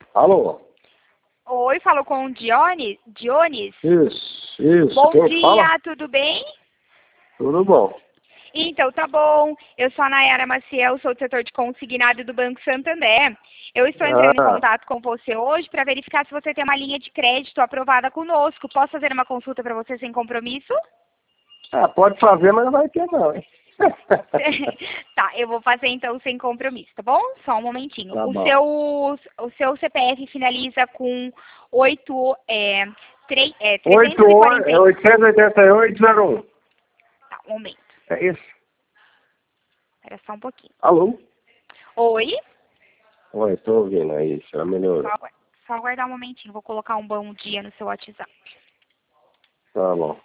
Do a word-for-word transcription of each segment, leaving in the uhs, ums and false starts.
Alô? Oi, falo com o Dionis. Dionis? Isso, isso. Bom Quem dia, fala? tudo bem? Tudo bom. Então, tá bom. Eu sou a Nayara Maciel, sou do setor de consignado do Banco Santander. Eu estou entrando em Ah, contato com você hoje para verificar se você tem uma linha de crédito aprovada conosco. Posso fazer uma consulta para você sem compromisso? ah, pode fazer, mas não vai ter não, hein? Tá, eu vou fazer então sem compromisso, tá bom? Só um momentinho. Tá O bom. seu, o seu C P F finaliza com oito, é, três, é, oito, trezentos e quarenta. é oitocentos e oitenta e oito, zero um. Tá, um momento. É isso. Espera só um pouquinho. Alô? Oi? Oi, tô ouvindo aí, já melhorou. Só, agu- só aguardar um momentinho. Vou colocar um bom dia no seu WhatsApp. Tá bom.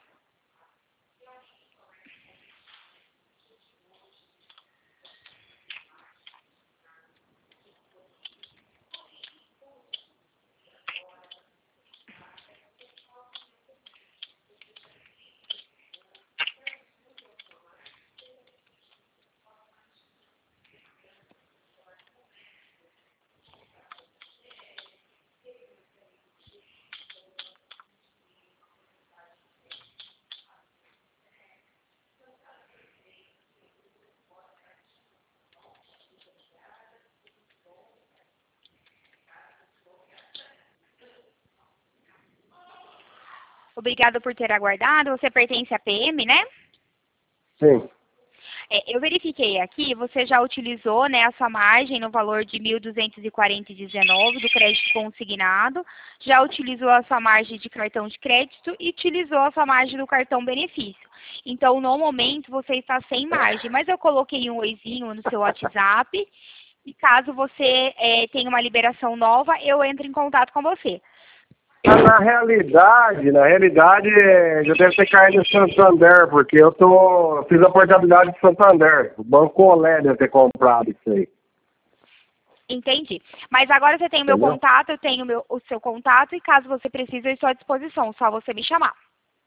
Obrigada por ter aguardado. Você pertence à P M, né? Sim. É, eu verifiquei aqui, você já utilizou, né, a sua margem no valor de mil duzentos e quarenta e dezenove do crédito consignado, já utilizou a sua margem de cartão de crédito e utilizou a sua margem do cartão benefício. Então, no momento, você está sem margem, mas eu coloquei um oizinho no seu WhatsApp e caso você é, tenha uma liberação nova, eu entro em contato com você. Ah, Na realidade, na realidade, eh, já deve ter caído em Santander, porque eu tô, eu fiz a portabilidade de Santander. O Banco Olé deve ter comprado isso aí. Entendi. Mas agora você tem o meu Entendeu? contato, eu tenho o, meu, o seu contato e caso você precise, eu estou à disposição. Só você me chamar.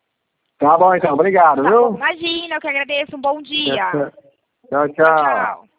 Tá bom então, obrigado, Tá bom, viu? imagina, eu que agradeço. Um bom dia. Tchau, Tchau, tchau. tchau.